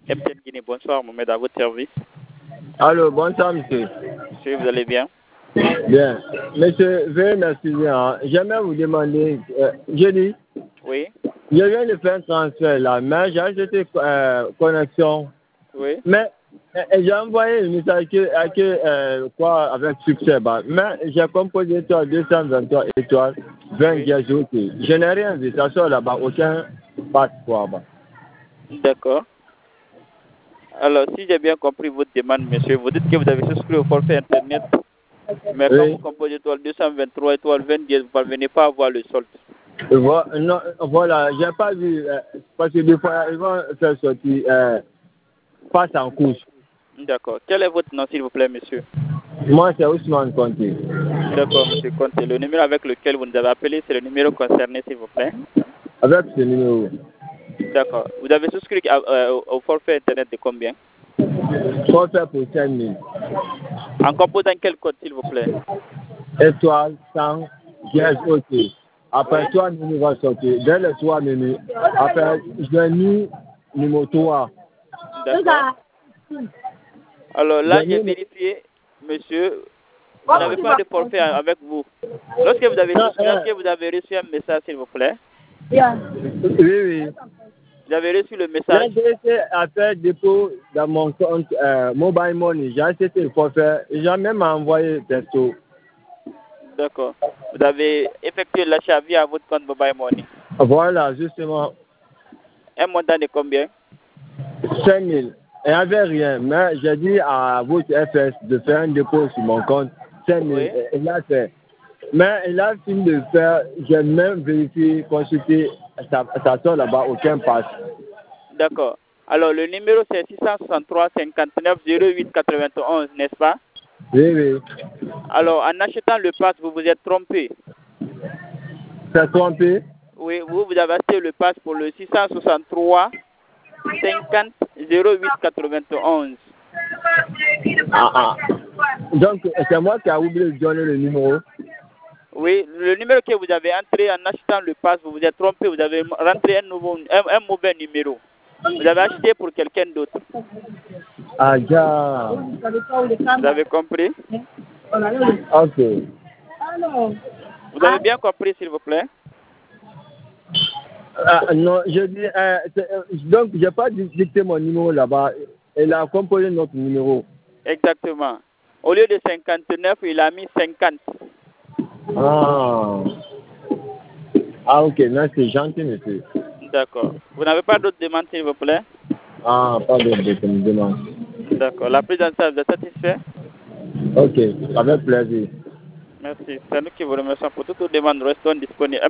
MTN Guinée, bonsoir, Mohamed, à votre service. Allô, bonsoir, monsieur. Monsieur, vous allez bien? Bien. Monsieur, veuillez m'excuser. Hein. J'aimerais vous demander, j'ai dit, Oui. je viens de faire un transfert là, mais j'ai acheté connexion. Oui. Mais j'ai envoyé une message quoi, avec succès. Bah. Mais j'ai composé étoile 223 étoiles, 20 Oui. dièses. Je n'ai rien vu, ça sort là-bas, aucun passeport. Bah. D'accord. Alors, si j'ai bien compris votre demande, monsieur, vous dites que vous avez souscrit au forfait Internet, mais quand Oui. vous composez étoile 223, étoile 20, vous ne parvenez pas à voir le solde. Non, voilà, j'ai pas vu, parce que des fois, ils vont faire sortir passe en couche. D'accord. Quel est votre nom, s'il vous plaît, monsieur? Moi, c'est Ousmane Conté. D'accord, monsieur Conte. Le numéro avec lequel vous nous avez appelé, c'est le numéro concerné, s'il vous plaît. Avec ce numéro. D'accord. Vous avez souscrit au forfait Internet de combien? Faut faire pour 5 000. En composant quel code, s'il vous plaît? Étoile, 100, dièse, OK. Après, Oui. 3 minutes vont sortir. Dès les 3 minutes, après, j'ai mis numéro 3. D'accord. Alors là, j'ai vérifié, monsieur, vous n'avez pas de forfait avec vous. Lorsque vous avez souscrit, est-ce que vous avez reçu un message, s'il vous plaît? Oui, oui. Vous avez reçu le message? J'ai été à faire dépôt dans mon compte Mobile Money. J'ai acheté le forfait. J'ai même envoyé texto. D'accord. Vous avez effectué l'achat via votre compte Mobile Money. Voilà, justement, Un montant de combien? 5 000. Il n'y avait rien, mais j'ai dit à votre FS de faire un dépôt sur mon compte, 5 000. Oui. Il l'a fait. Mais il a fini de faire, j'ai même vérifié, consulté, ça sort là-bas, aucun passe. D'accord. Alors le numéro c'est 663 59 08 91, n'est-ce pas? Oui, oui. Alors en achetant le pass, vous vous êtes trompé. C'est trompé? Oui, vous avez acheté le pass pour le 663 50 08 91. Ah. Donc, c'est moi qui ai oublié de donner le numéro. Oui, le numéro que vous avez entré en achetant le pass, vous vous êtes trompé, vous avez rentré un mauvais numéro. Vous avez acheté pour quelqu'un d'autre. Ah, ja. Vous avez compris? Ok. Vous avez bien compris, s'il vous plaît? Ah, non, je dis, donc, je n'ai pas dicté mon numéro là-bas. Il a composé notre numéro. Exactement. Au lieu de 59, il a mis 50. Ah. Ah, ok, merci, gentil, monsieur. D'accord. Vous n'avez pas d'autres demandes, s'il vous plaît? Ah, pas de demande. D'accord. La prise en charge, vous êtes satisfait? Ok, avec plaisir. Merci. C'est nous qui vous remercions pour toutes vos demandes. Restons disponibles.